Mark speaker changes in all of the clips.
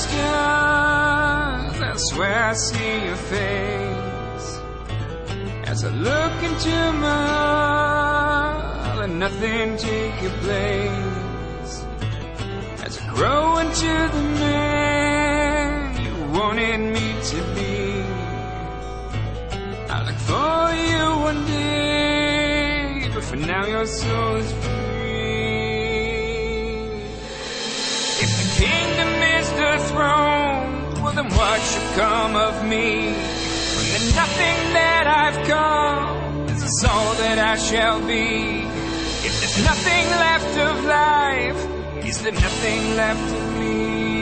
Speaker 1: skies, I swear I see your face. As I look into my heart, let nothing take your place. As I grow into the man you wanted me to be, I look for you one day, but for now your soul is free. If the kingdom is the throne, well then what should come of me? When the nothing that I've come is all that I shall be. If there's nothing left of life, is there nothing left of me?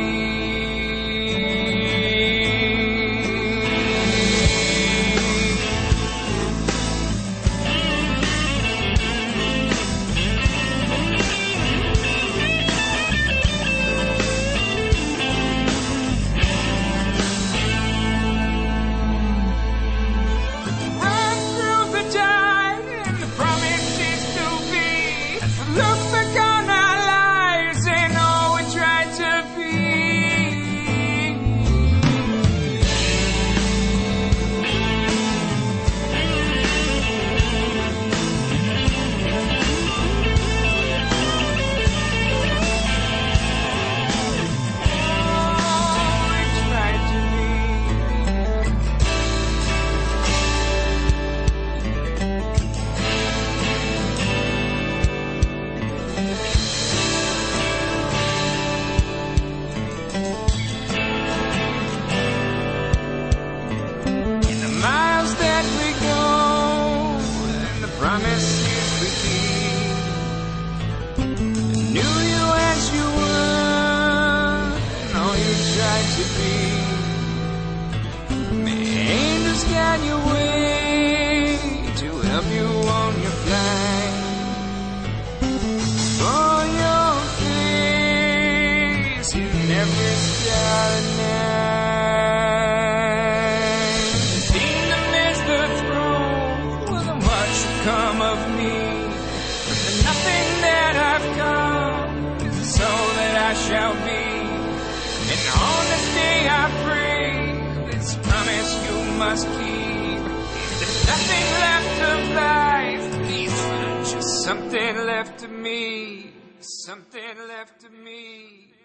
Speaker 1: Promises we keep. I knew you as you were, and all you tried to be. May angels guide your way to help you on your flight. For your face in every starry night. The kingdom is the throne, well then what should come of me? But the nothing that I've come is the soul that I shall be. And on this day I pray, this promise you must keep. There's nothing left of life, please, just something left of me. Something left of me.